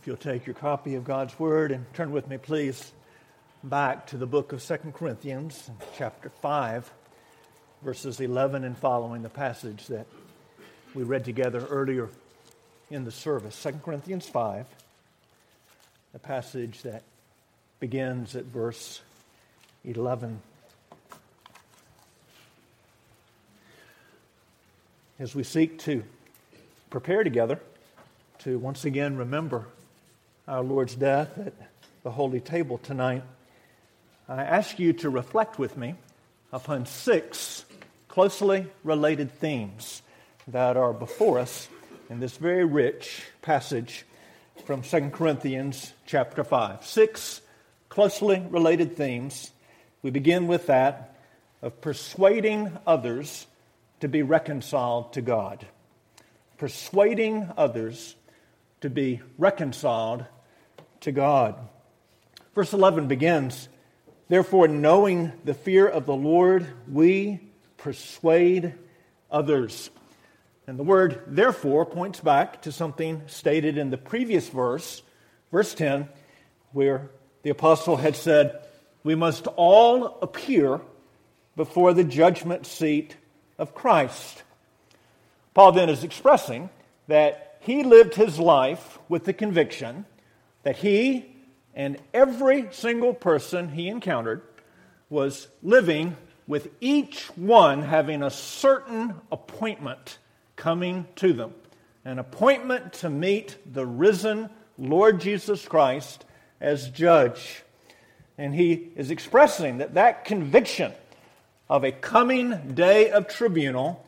If you'll take your copy of God's Word and turn with me, please, back to the book of 2 Corinthians, chapter 5, verses 11 and following, the passage that we read together earlier in the service. 2 Corinthians 5, the passage that begins at verse 11. As we seek to prepare together to once again remember our Lord's death at the holy table tonight, I ask you to reflect with me upon 6 closely related themes that are before us in this very rich passage from 2 Corinthians chapter 5. 6 closely related themes. We begin with that of persuading others to be reconciled to God. Persuading others to be reconciled to God. Verse 11 begins, "Therefore, knowing the fear of the Lord, we persuade others." And the word "therefore" points back to something stated in the previous verse, verse 10, where the apostle had said, "We must all appear before the judgment seat of Christ." Paul then is expressing that he lived his life with the conviction that he and every single person he encountered was living with each one having a certain appointment coming to them. An appointment to meet the risen Lord Jesus Christ as judge. And he is expressing that conviction of a coming day of tribunal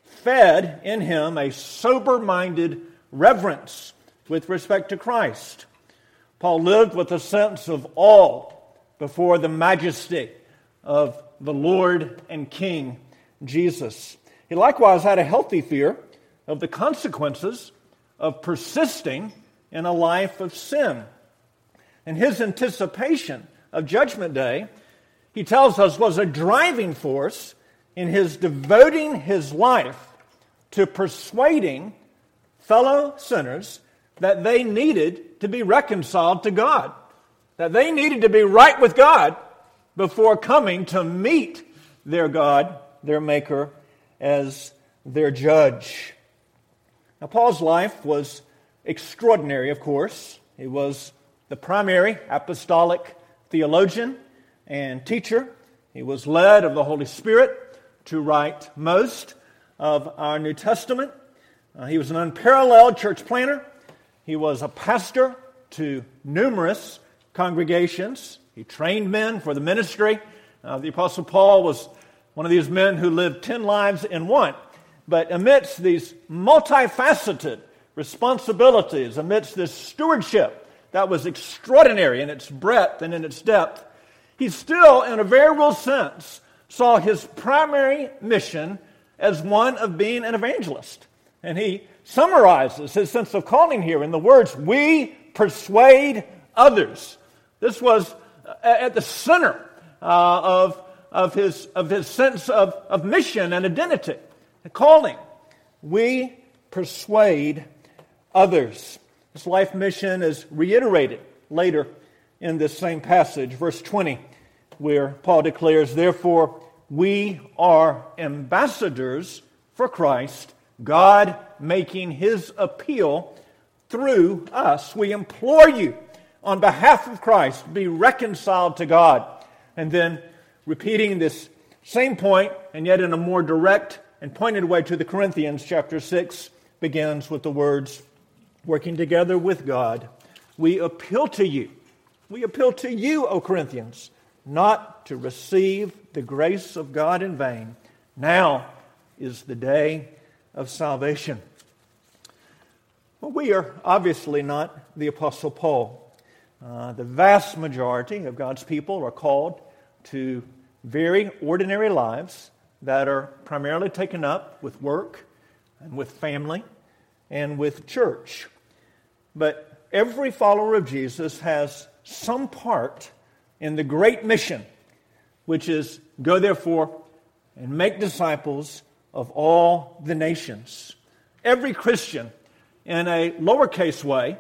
fed in him a sober-minded reverence with respect to Christ. Paul lived with a sense of awe before the majesty of the Lord and King Jesus. He likewise had a healthy fear of the consequences of persisting in a life of sin. And his anticipation of Judgment Day, he tells us, was a driving force in his devoting his life to persuading fellow sinners that they needed to be reconciled to God, that they needed to be right with God before coming to meet their God, their Maker, as their judge. Now, Paul's life was extraordinary, of course. He was the primary apostolic theologian and teacher. He was led of the Holy Spirit to write most of our New Testament. He was an unparalleled church planter. He was a pastor to numerous congregations. He trained men for the ministry. The Apostle Paul was one of these men who lived 10 lives in one. But amidst these multifaceted responsibilities, amidst this stewardship that was extraordinary in its breadth and in its depth, he still, in a very real sense, saw his primary mission as one of being an evangelist. And he summarizes his sense of calling here in the words, "We persuade others." This was at the center of his sense of mission and identity, and calling. We persuade others. His life mission is reiterated later in this same passage, verse 20, where Paul declares, "Therefore, we are ambassadors for Christ, God making his appeal through us. We implore you on behalf of Christ, be reconciled to God." And then repeating this same point, and yet in a more direct and pointed way to the Corinthians, chapter 6 begins with the words, "Working together with God, we appeal to you. We appeal to you, O Corinthians, not to receive the grace of God in vain. Now is the day of salvation." Well, we are obviously not the Apostle Paul. The vast majority of God's people are called to very ordinary lives that are primarily taken up with work and with family and with church. But every follower of Jesus has some part in the great mission, which is go therefore and make disciples of all the nations. Every Christian, in a lowercase way,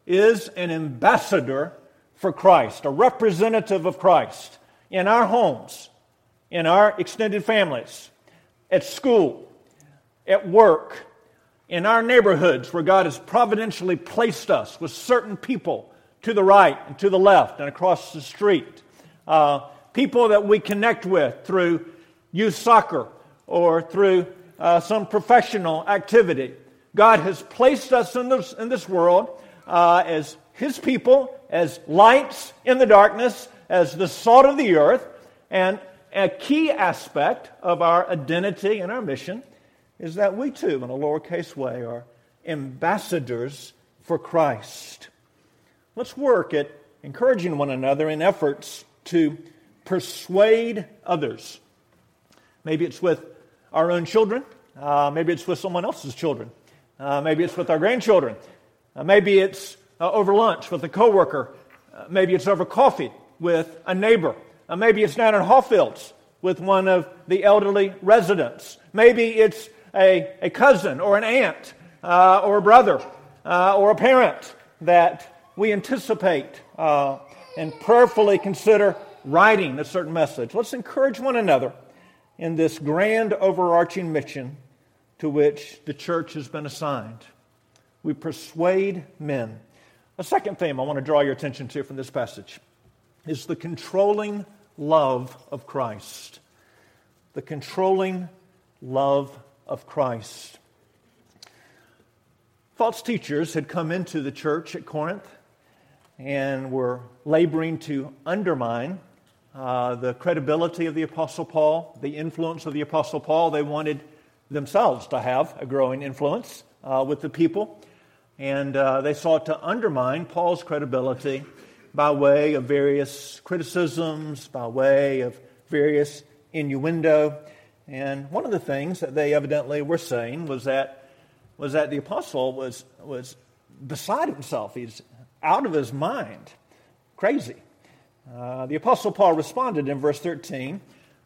is an ambassador for Christ, a representative of Christ in our homes, in our extended families, at school, at work, in our neighborhoods where God has providentially placed us with certain people to the right and to the left and across the street. People that we connect with through youth soccer or through some professional activity. God has placed us in this world as His people, as lights in the darkness, as the salt of the earth, and a key aspect of our identity and our mission is that we too, in a lowercase way, are ambassadors for Christ. Let's work at encouraging one another in efforts to persuade others. Maybe it's with our own children. Maybe it's with someone else's children. Maybe it's with our grandchildren. Maybe it's over lunch with a coworker. Maybe it's over coffee with a neighbor. Maybe it's down in Hawfields with one of the elderly residents. Maybe it's a cousin or an aunt or a brother or a parent that we anticipate and prayerfully consider writing a certain message. Let's encourage one another in this grand overarching mission to which the church has been assigned. We persuade men. A second theme I want to draw your attention to from this passage is the controlling love of Christ. The controlling love of Christ. False teachers had come into the church at Corinth and were laboring to undermine the credibility of the Apostle Paul, the influence of the Apostle Paul. They wanted themselves to have a growing influence with the people, and they sought to undermine Paul's credibility by way of various criticisms, by way of various innuendo. And one of the things that they evidently were saying was that the apostle was beside himself. He's out of his mind, crazy. The Apostle Paul responded in verse 13,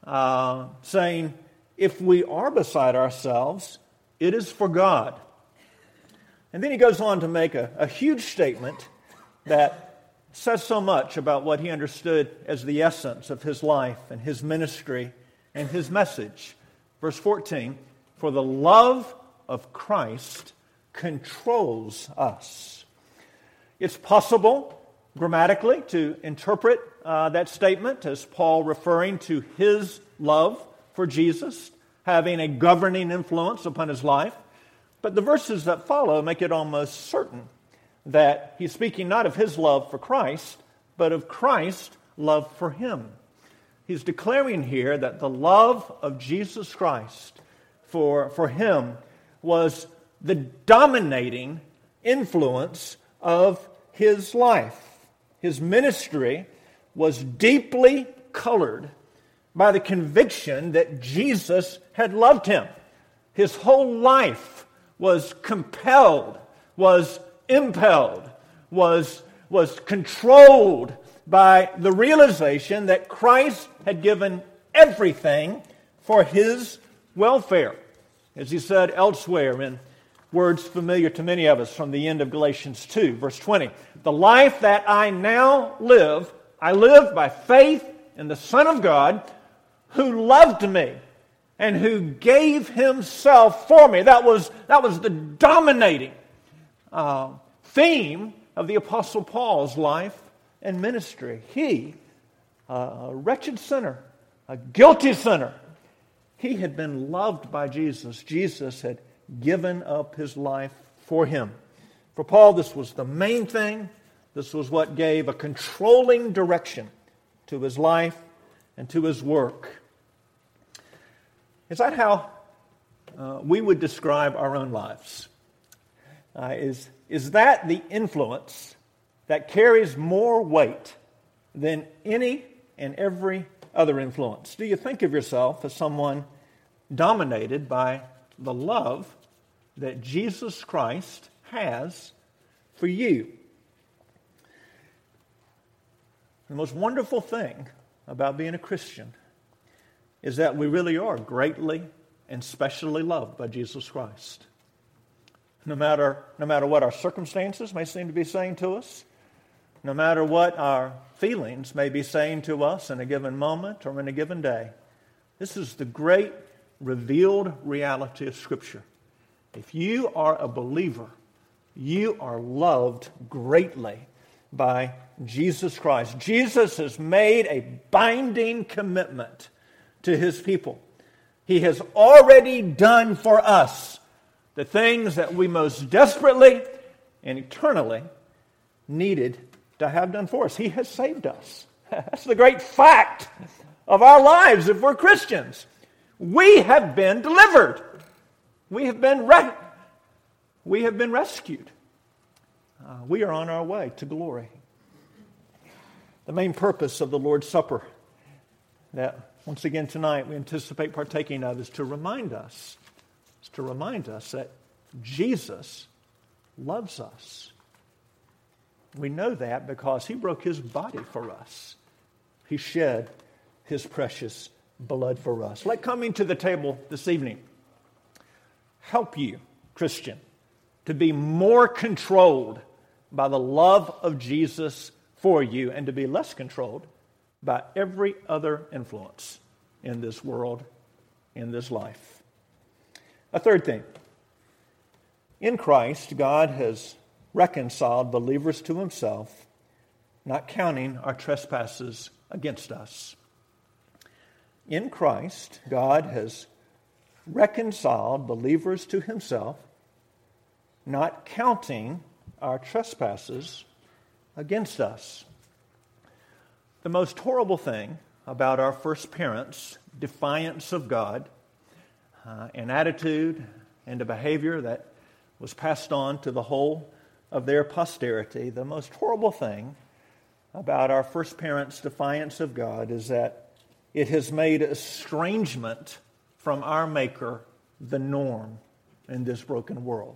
saying, "If we are beside ourselves, it is for God." And then he goes on to make a huge statement that says so much about what he understood as the essence of his life and his ministry and his message. Verse 14, "For the love of Christ controls us." It's possible grammatically to interpret that statement as Paul referring to his love for Jesus, having a governing influence upon his life. But the verses that follow make it almost certain that he's speaking not of his love for Christ, but of Christ's love for him. He's declaring here that the love of Jesus Christ for him was the dominating influence of his life. His ministry was deeply colored by the conviction that Jesus had loved him. His whole life was compelled, was impelled, was controlled by the realization that Christ had given everything for his welfare. As he said elsewhere in words familiar to many of us from the end of Galatians 2, verse 20, "The life that I now live, I live by faith in the Son of God who loved me and who gave himself for me." That was the dominating theme of the Apostle Paul's life and ministry. He, a wretched sinner, a guilty sinner, he had been loved by Jesus. Jesus had given up his life for him. For Paul, this was the main thing. This was what gave a controlling direction to his life and to his work. Is that how we would describe our own lives? Is that the influence that carries more weight than any and every other influence? Do you think of yourself as someone dominated by the love that Jesus Christ has for you? The most wonderful thing about being a Christian is that we really are greatly and specially loved by Jesus Christ. No matter what our circumstances may seem to be saying to us, no matter what our feelings may be saying to us in a given moment or in a given day, this is the great revealed reality of Scripture. If you are a believer, you are loved greatly by Jesus Christ. Jesus has made a binding commitment to His people. He has already done for us the things that we most desperately and eternally needed to have done for us. He has saved us. That's the great fact of our lives if we're Christians. We have been delivered. We have been rescued. We are on our way to glory. The main purpose of the Lord's Supper that once again tonight we anticipate partaking of is to remind us that Jesus loves us. We know that because He broke His body for us. He shed His precious blood for us. Let coming to the table this evening help you, Christian, to be more controlled by the love of Jesus for you and to be less controlled by every other influence in this world, in this life. A third thing. In Christ, God has reconciled believers to Himself, not counting our trespasses against us. In Christ, God has reconciled believers to Himself, not counting our trespasses against us. The most horrible thing about our first parents' defiance of God, an attitude and a behavior that was passed on to the whole of their posterity, the most horrible thing about our first parents' defiance of God is that it has made estrangement from our Maker the norm in this broken world.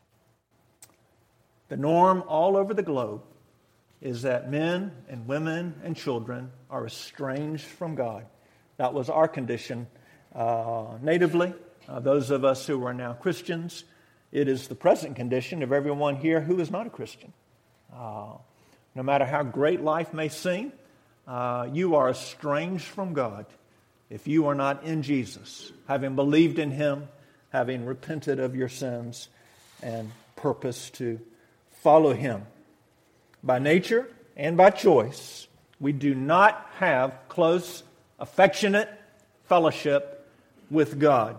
The norm all over the globe is that men and women and children are estranged from God. That was our condition natively. Those of us who are now Christians, it is the present condition of everyone here who is not a Christian. No matter how great life may seem, you are estranged from God if you are not in Jesus, having believed in Him, having repented of your sins, and purpose to follow Him. By nature and by choice, we do not have close, affectionate fellowship with God.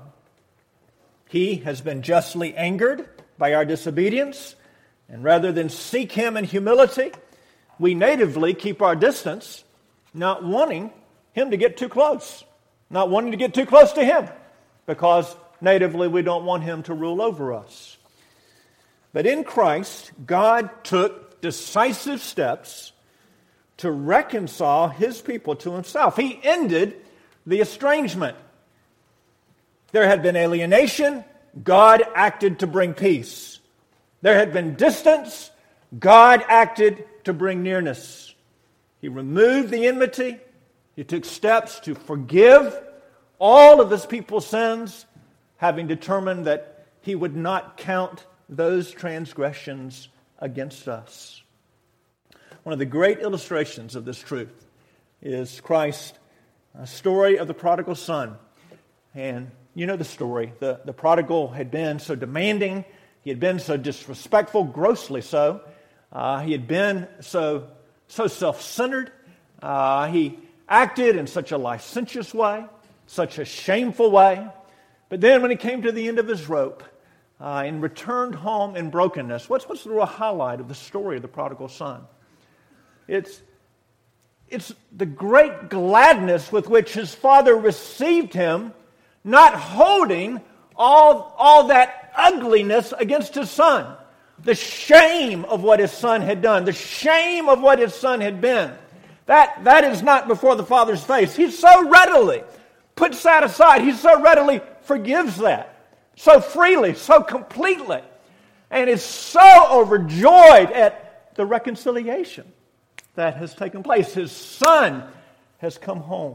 He has been justly angered by our disobedience, and rather than seek Him in humility, we natively keep our distance, not wanting Him to get too close, not wanting to get too close to Him, because natively we don't want Him to rule over us. But in Christ, God took decisive steps to reconcile His people to Himself. He ended the estrangement. There had been alienation. God acted to bring peace. There had been distance. God acted to bring nearness. He removed the enmity. He took steps to forgive all of His people's sins, having determined that He would not count those transgressions against us. One of the great illustrations of this truth is Christ's story of the prodigal son. And you know the story. The prodigal had been so demanding. He had been so disrespectful, grossly so. He had been so self-centered. He acted in such a licentious way, such a shameful way. But then when he came to the end of his rope and returned home in brokenness, what's the real highlight of the story of the prodigal son? It's the great gladness with which his father received him, not holding all that ugliness against his son. The shame of what his son had done, the shame of what his son had been. That is not before the father's face. He so readily puts that aside. He so readily forgives that. So freely, so completely. And is so overjoyed at the reconciliation that has taken place. His son has come home.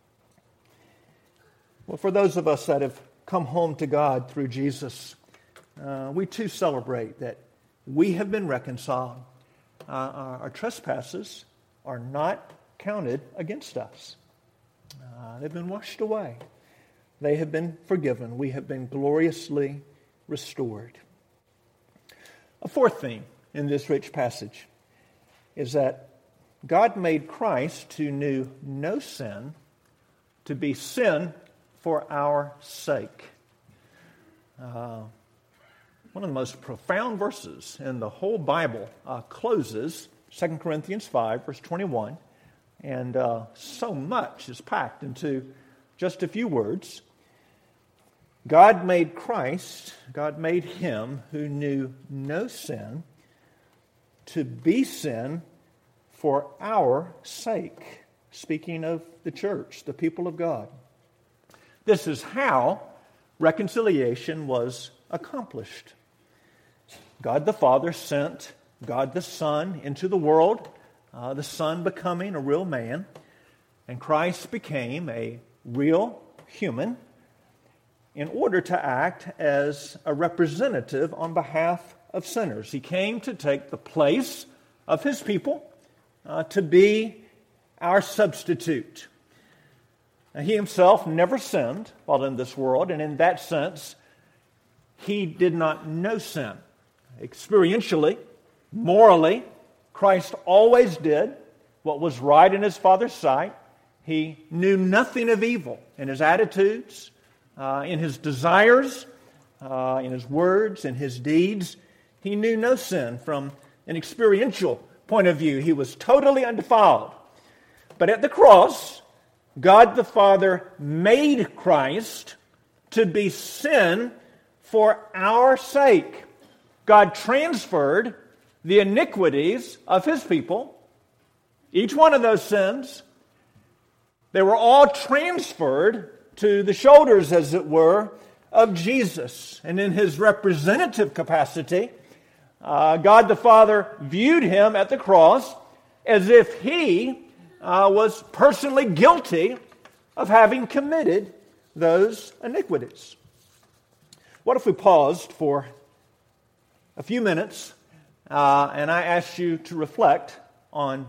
Well, for those of us that have come home to God through Jesus, we too celebrate that we have been reconciled. Our trespasses are not counted against us. They've been washed away. They have been forgiven. We have been gloriously restored. A fourth theme in this rich passage is that God made Christ, who knew no sin, to be sin for our sake. One of the most profound verses in the whole Bible closes 2 Corinthians 5, verse 21, and so much is packed into just a few words. God made Christ, God made Him who knew no sin, to be sin for our sake. Speaking of the church, the people of God. This is how reconciliation was accomplished. God the Father sent God the Son into the world, the Son becoming a real man, and Christ became a real human in order to act as a representative on behalf of sinners. He came to take the place of His people, to be our substitute. Now, He Himself never sinned while in this world, and in that sense, He did not know sin. Experientially, morally, Christ always did what was right in His Father's sight. He knew nothing of evil in His attitudes, in His desires, in His words, in His deeds. He knew no sin from an experiential point of view. He was totally undefiled. But at the cross, God the Father made Christ to be sin for our sake. God transferred the iniquities of His people, each one of those sins. They were all transferred to the shoulders, as it were, of Jesus. And in His representative capacity, God the Father viewed Him at the cross as if He was personally guilty of having committed those iniquities. What if we paused for a few minutes and I asked you to reflect on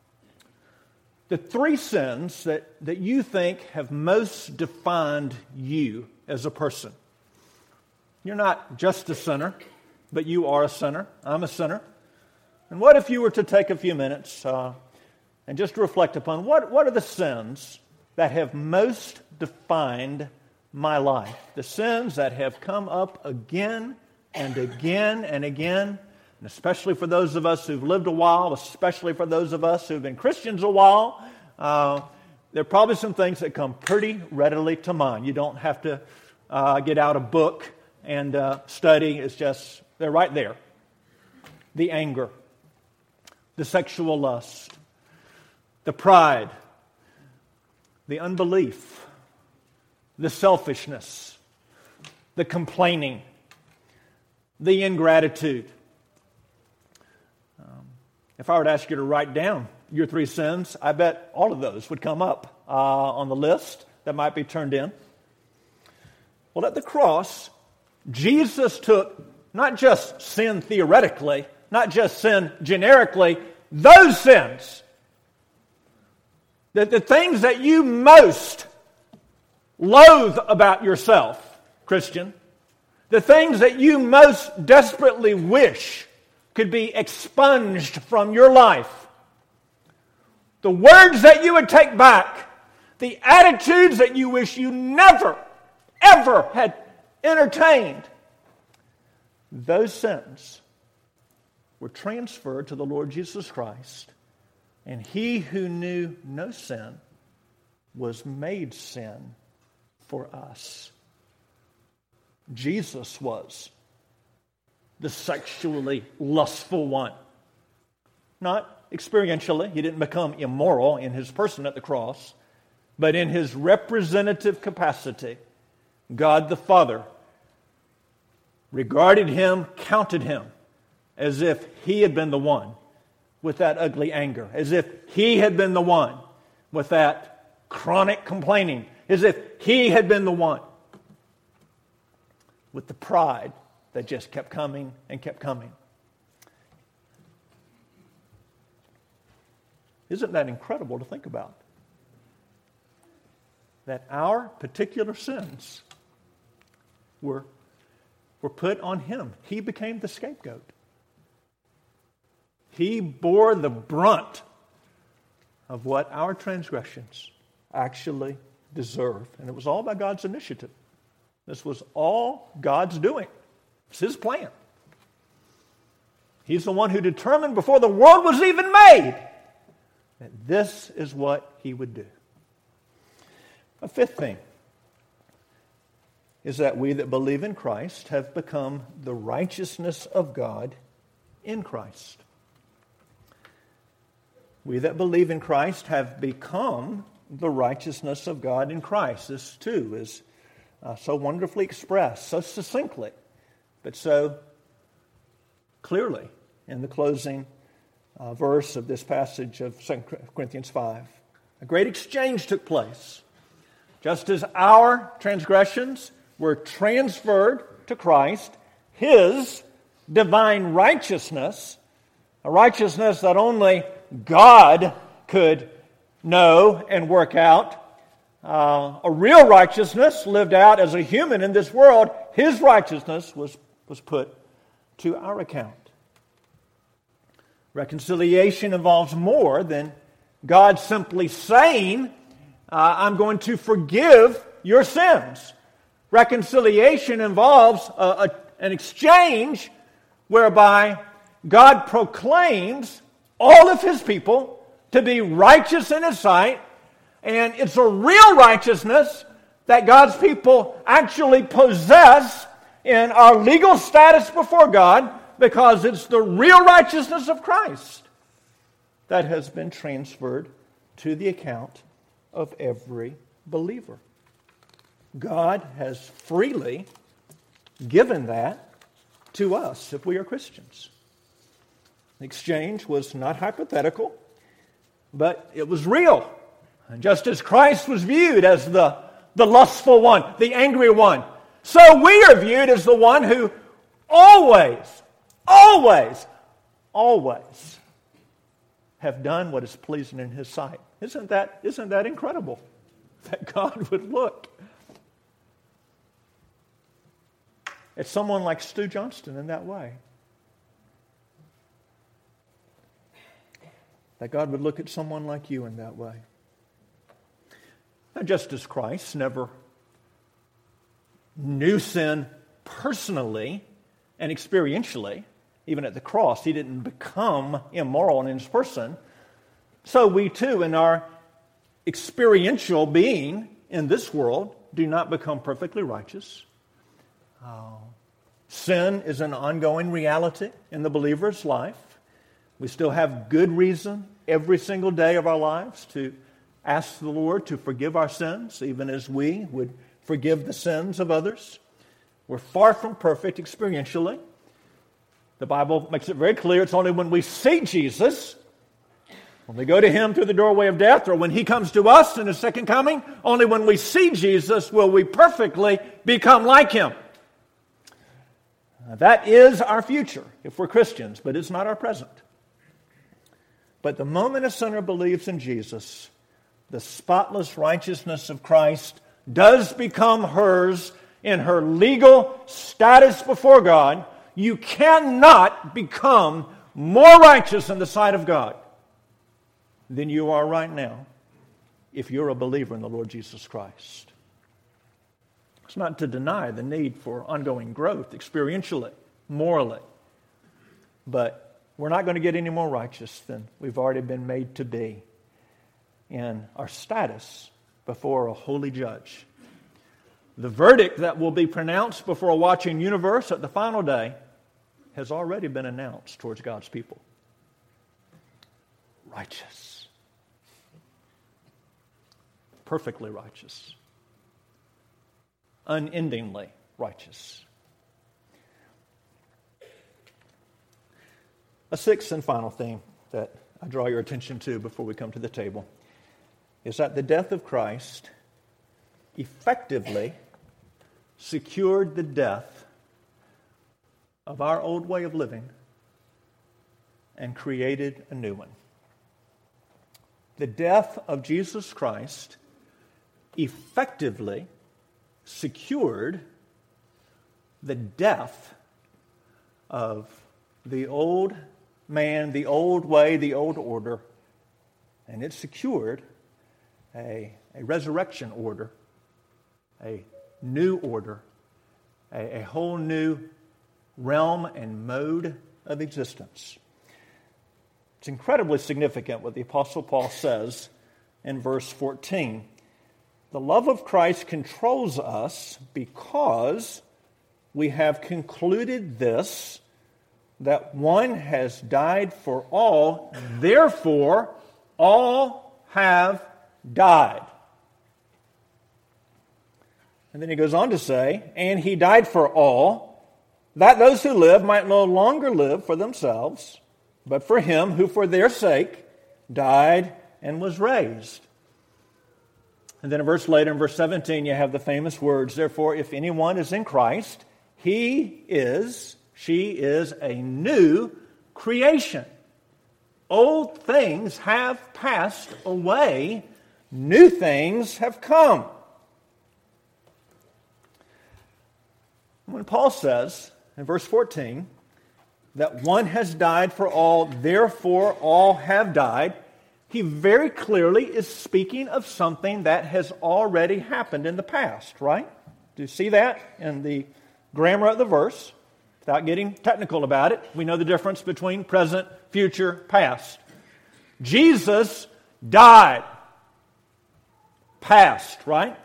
the three sins that you think have most defined you as a person? You're not just a sinner, but you are a sinner. I'm a sinner. And what if you were to take a few minutes and just reflect upon what are the sins that have most defined my life? The sins that have come up again and again and again, and especially for those of us who've lived a while, especially for those of us who've been Christians a while, there are probably some things that come pretty readily to mind. You don't have to get out a book and study. It's just, they're right there. The anger, the sexual lust, the pride, the unbelief, the selfishness, the complaining, the ingratitude. If I were to ask you to write down your three sins, I bet all of those would come up on the list that might be turned in. Well, at the cross, Jesus took not just sin theoretically, not just sin generically, those sins, the things that you most loathe about yourself, Christian, the things that you most desperately wish could be expunged from your life, the words that you would take back, the attitudes that you wish you never, ever had entertained, those sins were transferred to the Lord Jesus Christ, and He who knew no sin was made sin for us. Jesus was the sexually lustful one. Not experientially, He didn't become immoral in His person at the cross, but in His representative capacity, God the Father regarded Him, counted Him, as if He had been the one with that ugly anger, as if He had been the one with that chronic complaining, as if He had been the one with the pride that just kept coming and kept coming. Isn't that incredible to think about? That our particular sins were put on him. He became the scapegoat. He bore the brunt of what our transgressions actually deserve. And it was all by God's initiative. This was all God's doing. It's his plan. He's the one who determined before the world was even made that this is what he would do. A fifth thing is that we that believe in Christ have become the righteousness of God in Christ. We that believe in Christ have become the righteousness of God in Christ. This, too, is so wonderfully expressed, so succinctly, but so clearly in the closing verse of this passage of 2 Corinthians 5. A great exchange took place. Just as our transgressions were transferred to Christ, his divine righteousness, a righteousness that only God could know and work out, a real righteousness lived out as a human in this world, his righteousness was put to our account. Reconciliation involves more than God simply saying, I'm going to forgive your sins. Reconciliation involves an exchange whereby God proclaims all of his people to be righteous in his sight, and it's a real righteousness that God's people actually possess in our legal status before God, because it's the real righteousness of Christ that has been transferred to the account of every believer. God has freely given that to us if we are Christians. The exchange was not hypothetical, but it was real. And just as Christ was viewed as the lustful one, the angry one, so we are viewed as the one who always have done what is pleasing in his sight. Isn't that incredible? That God would look at someone like Stu Johnston in that way. That God would look at someone like you in that way. And just as Christ never knew sin personally and experientially, even at the cross, he didn't become immoral in his person. So we too, in our experiential being in this world, do not become perfectly righteous. Sin is an ongoing reality in the believer's life. We still have good reason every single day of our lives to ask the Lord to forgive our sins, even as we would forgive the sins of others. We're far from perfect experientially. The Bible makes it very clear it's only when we see Jesus, when we go to him through the doorway of death, or when he comes to us in his second coming, only when we see Jesus will we perfectly become like him. That is our future if we're Christians, but it's not our present. But the moment a sinner believes in Jesus, the spotless righteousness of Christ does become hers in her legal status before God. You cannot become more righteous in the sight of God than you are right now if you're a believer in the Lord Jesus Christ. It's not to deny the need for ongoing growth experientially, morally, but we're not going to get any more righteous than we've already been made to be in our status before a holy judge. The verdict that will be pronounced before a watching universe at the final day has already been announced towards God's people. Righteous. Perfectly righteous. Unendingly righteous. A sixth and final theme that I draw your attention to before we come to the table is that the death of Christ effectively secured the death of our old way of living and created a new one. The death of Jesus Christ effectively secured the death of the old man, the old way, the old order, and it secured a resurrection order, a new order, a whole new realm and mode of existence. It's incredibly significant what the Apostle Paul says in verse 14. The love of Christ controls us because we have concluded this, that one has died for all, therefore all have died. And then he goes on to say, and he died for all, that those who live might no longer live for themselves, but for him who for their sake died and was raised. And then a verse later, in verse 17, you have the famous words, therefore, if anyone is in Christ, she is a new creation. Old things have passed away, new things have come. When Paul says in verse 14, that one has died for all, therefore all have died, he very clearly is speaking of something that has already happened in the past, right? Do you see that in the grammar of the verse? Without getting technical about it, we know the difference between present, future, past. Jesus died. Past, right?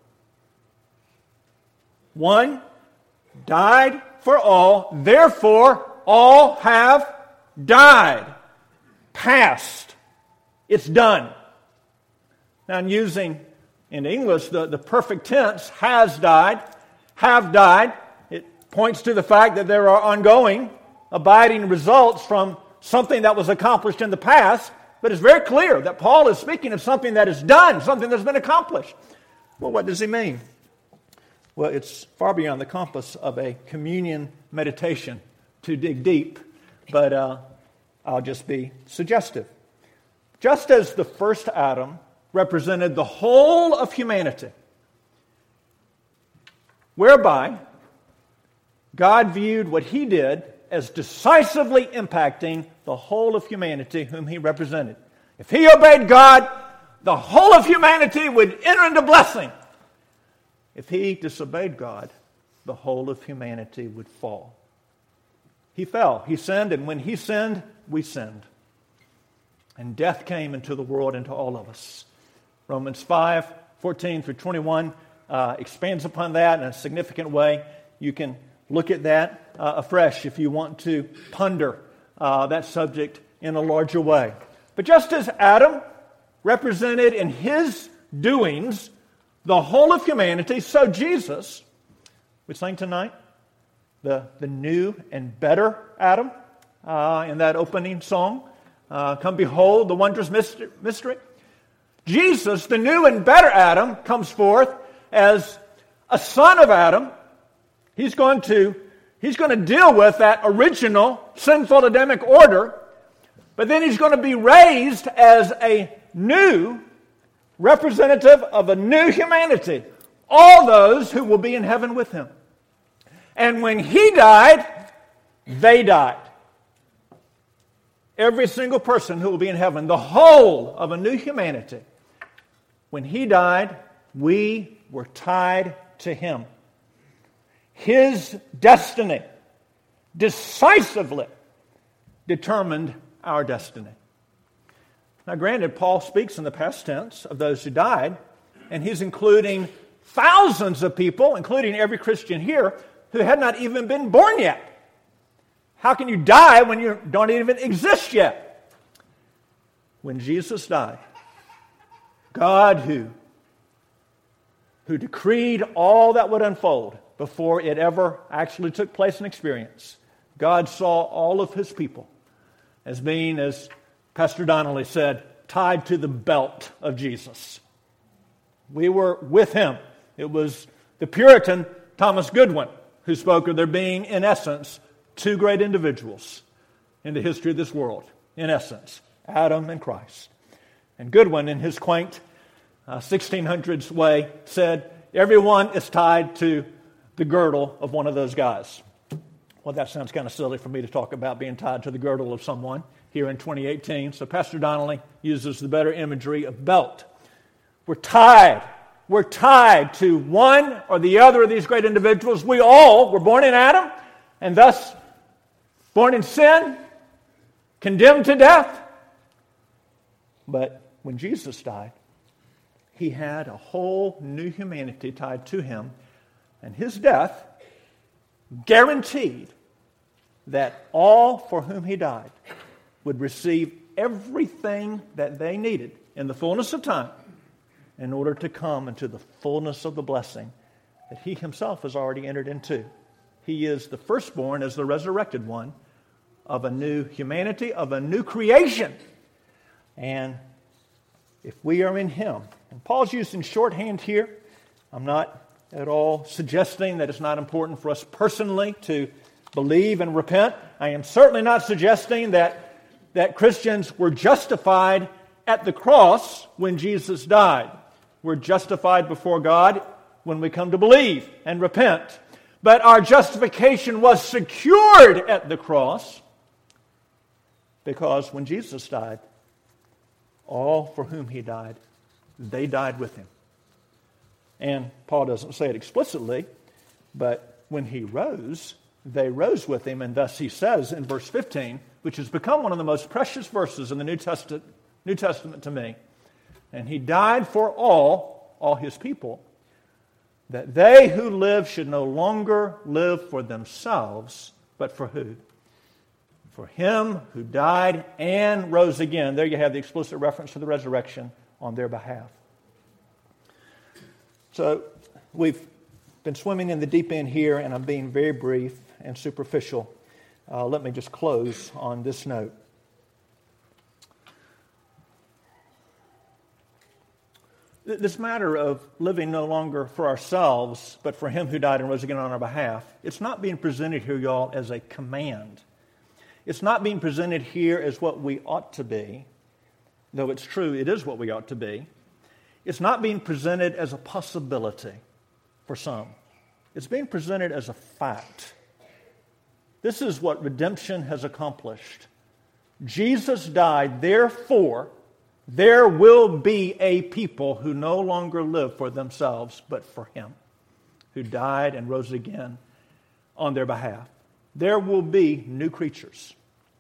One died for all, therefore all have died. Past. It's done. Now I'm using in English the perfect tense, has died, have died. It points to the fact that there are ongoing, abiding results from something that was accomplished in the past, but it's very clear that Paul is speaking of something that is done, something that's been accomplished. Well, what does he mean? Well, it's far beyond the compass of a communion meditation to dig deep, but I'll just be suggestive. Just as the first Adam represented the whole of humanity, whereby God viewed what he did as decisively impacting the whole of humanity whom he represented. If he obeyed God, the whole of humanity would enter into blessing. If he disobeyed God, the whole of humanity would fall. He fell. He sinned, and when he sinned, we sinned. And death came into the world, into all of us. Romans 5:14 through 21 expands upon that in a significant way. You can look at that afresh if you want to ponder that subject in a larger way. But just as Adam represented in his doings the whole of humanity, so Jesus, we sang tonight, the new and better Adam in that opening song, come behold the wondrous mystery. Jesus, the new and better Adam, comes forth as a son of Adam. He's going to deal with that original sinful Adamic order, but then he's going to be raised as a new representative of a new humanity, all those who will be in heaven with him. And when he died, they died. Every single person who will be in heaven, the whole of a new humanity. When he died, we were tied to him. His destiny decisively determined our destiny. Now, granted, Paul speaks in the past tense of those who died, and he's including thousands of people, including every Christian here, who had not even been born yet. How can you die when you don't even exist yet? When Jesus died, God who decreed all that would unfold before it ever actually took place in experience, God saw all of his people as being, as Pastor Donnelly said, tied to the belt of Jesus. We were with him. It was the Puritan Thomas Goodwin who spoke of there being, in essence, two great individuals in the history of this world, in essence, Adam and Christ. And Goodwin, in his quaint 1600s way, said, everyone is tied to the girdle of one of those guys. Well, that sounds kind of silly for me to talk about being tied to the girdle of someone here in 2018. So Pastor Donnelly uses the better imagery of belt. We're tied. We're tied to one or the other of these great individuals. We all were born in Adam, and thus born in sin, condemned to death. But when Jesus died, he had a whole new humanity tied to him, and his death guaranteed that all for whom he died would receive everything that they needed in the fullness of time in order to come into the fullness of the blessing that he himself has already entered into. He is the firstborn as the resurrected one of a new humanity, of a new creation. And if we are in him, and Paul's using shorthand here, I'm not at all suggesting that it's not important for us personally to believe and repent. I am certainly not suggesting that Christians were justified at the cross when Jesus died. We're justified before God when we come to believe and repent. But our justification was secured at the cross because when Jesus died, all for whom he died, they died with him. And Paul doesn't say it explicitly, but when he rose, they rose with him. And thus he says in verse 15, which has become one of the most precious verses in the New Testament to me, and he died for all his people, that they who live should no longer live for themselves, but for who? For him who died and rose again. There you have the explicit reference to the resurrection on their behalf. So we've been swimming in the deep end here, and I'm being very brief and superficial. Let me just close on this note. This matter of living no longer for ourselves, but for him who died and rose again on our behalf, it's not being presented here, y'all, as a command. It's not being presented here as what we ought to be, though it's true, it is what we ought to be. It's not being presented as a possibility for some. It's being presented as a fact. This is what redemption has accomplished. Jesus died, therefore, there will be a people who no longer live for themselves, but for him, who died and rose again on their behalf. There will be new creatures.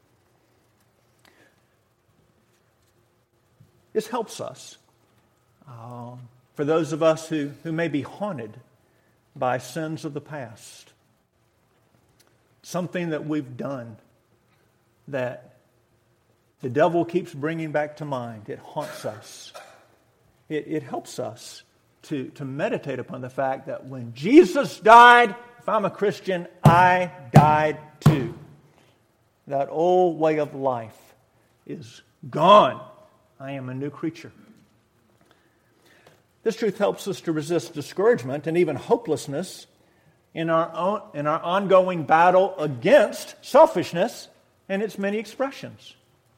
This helps us. For those of us who may be haunted by sins of the past, something that we've done that the devil keeps bringing back to mind. It haunts us. It helps us to meditate upon the fact that when Jesus died, if I'm a Christian, I died too. That old way of life is gone. I am a new creature. This truth helps us to resist discouragement and even hopelessness in our ongoing battle against selfishness and its many expressions.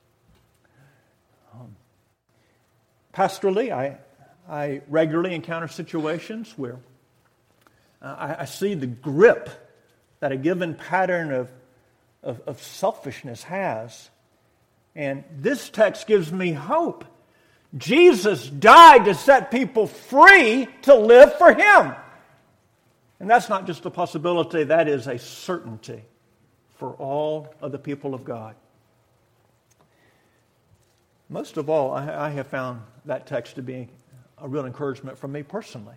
Pastorally, I regularly encounter situations where I see the grip that a given pattern of selfishness has. And this text gives me hope. Jesus died to set people free to live for him. And that's not just a possibility, that is a certainty for all of the people of God. Most of all, I have found that text to be a real encouragement for me personally.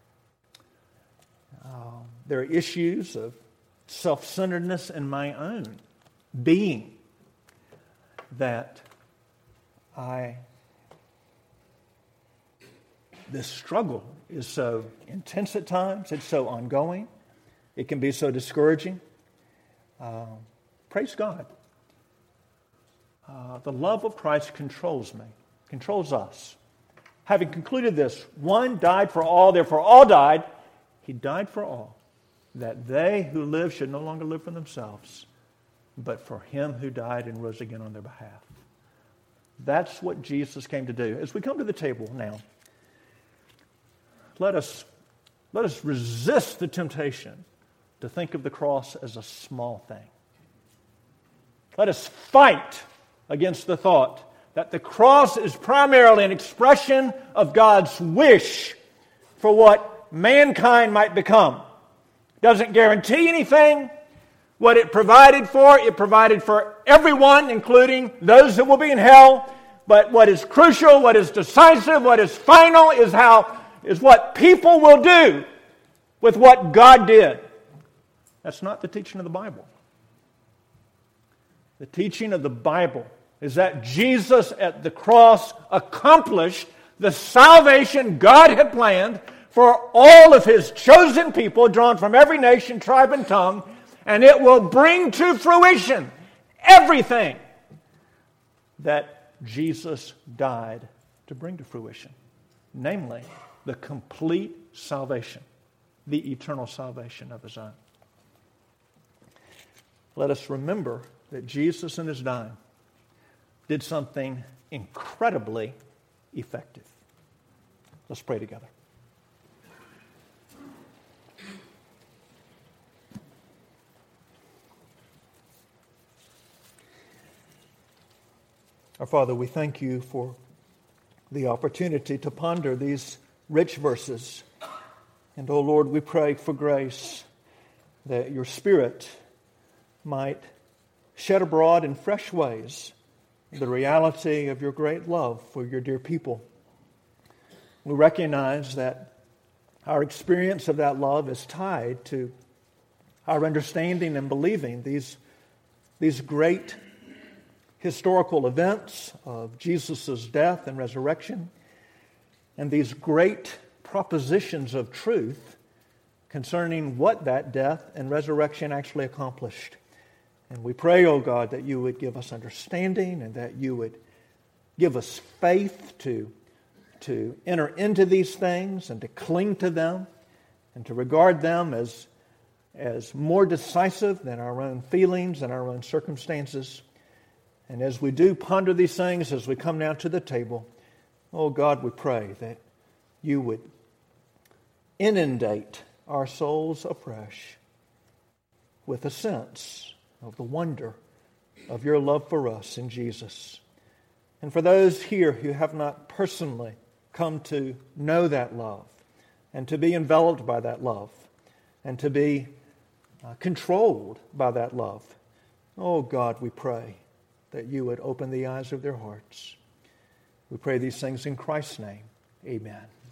There are issues of self-centeredness in my own being that this struggle is so intense at times. It's so ongoing. It can be so discouraging. Praise God. The love of Christ controls me, controls us. Having concluded this, one died for all, therefore all died. He died for all, that they who live should no longer live for themselves, but for him who died and rose again on their behalf. That's what Jesus came to do. As we come to the table now, let us resist the temptation to think of the cross as a small thing. Let us fight against the thought that the cross is primarily an expression of God's wish for what mankind might become. It doesn't guarantee anything. What it provided for everyone, including those who will be in hell. But what is crucial, what is decisive, what is final is what people will do with what God did. That's not the teaching of the Bible. The teaching of the Bible is that Jesus at the cross accomplished the salvation God had planned for all of his chosen people drawn from every nation, tribe, and tongue, and it will bring to fruition everything that Jesus died to bring to fruition. Namely, the complete salvation, the eternal salvation of his own. Let us remember that Jesus in his dying did something incredibly effective. Let's pray together. Our Father, we thank you for the opportunity to ponder these rich verses. And, oh Lord, we pray for grace that your Spirit might shed abroad in fresh ways the reality of your great love for your dear people. We recognize that our experience of that love is tied to our understanding and believing these great historical events of Jesus' death and resurrection, and these great propositions of truth concerning what that death and resurrection actually accomplished. And we pray, oh God, that you would give us understanding and that you would give us faith to enter into these things and to cling to them and to regard them as more decisive than our own feelings and our own circumstances. And as we do ponder these things, as we come now to the table, oh God, we pray that you would inundate our souls afresh with a sense of the wonder of your love for us in Jesus. And for those here who have not personally come to know that love and to be enveloped by that love and to be controlled by that love, oh God, we pray that you would open the eyes of their hearts. We pray these things in Christ's name. Amen.